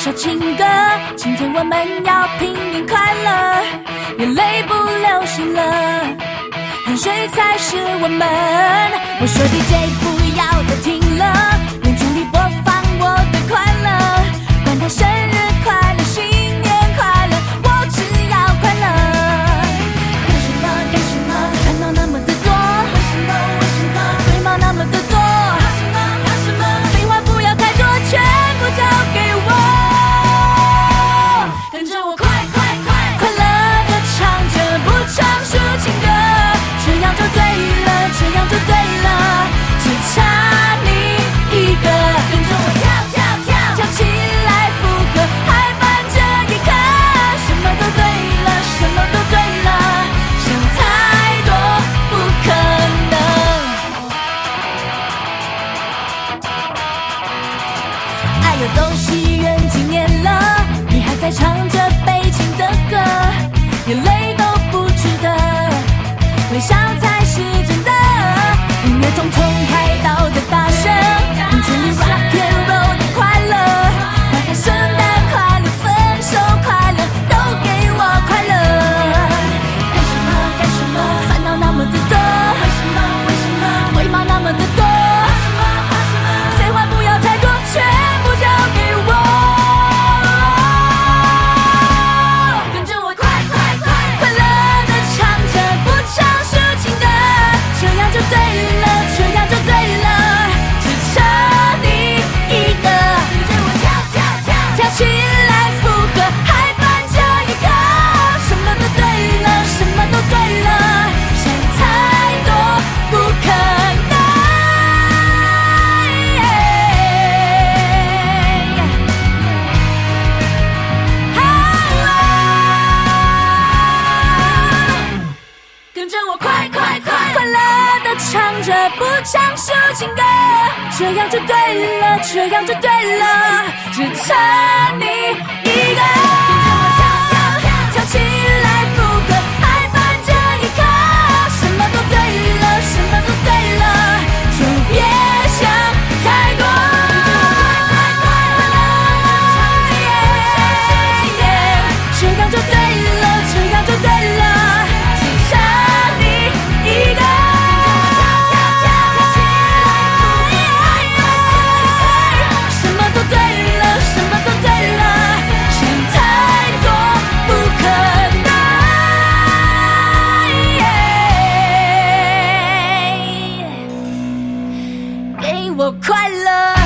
首情歌，今天我们要拼命快乐，眼泪不流行了，汗水才是我们。我说 DJ 不要再听了，用全力播放我的快乐，管他生日快乐新年快乐，我只要快乐。干什么干什么，烦恼那么的多，为什么为什么，对吗那么的多，怕什么废话不要太多，全部交给我，跟着我快快快快乐的唱着不唱抒情歌，这样就对了，这样就对了，只差你一个，跟着我跳跳跳跳起来附和，嗨翻这一刻，什么都对了，什么都对了，想太多不可能。爱有东西远几年了，你还在唱着悲情的歌，眼泪都不值得，微笑才是真的。音乐统统开到最大声，用全力 rock and roll 的快乐，哪怕圣诞快乐、分手快乐，都给我快乐。干什么干什么，烦恼那么的多，为什么为什么，回骂那么的多，怕什么废话不要太多，全部交给我，跟着我快快快快乐的唱着不唱抒情歌，这样就对了，这样就对了，只差你一个，跟着我跳跳跳跳起来附和，嗨翻这一刻，什么都对了，什么都对了，想太多不可能。跟着我快快快快乐的唱着不唱抒情歌，这样就对了，这样就对了，只差你一个，跳跳跳跳起来附和，嗨翻这一刻，什么都对了，什么都对了，就别想太多。这样就对了，这样就对了，只差你一个，什么都对了，什么都对了，想太多不可能，给我快乐。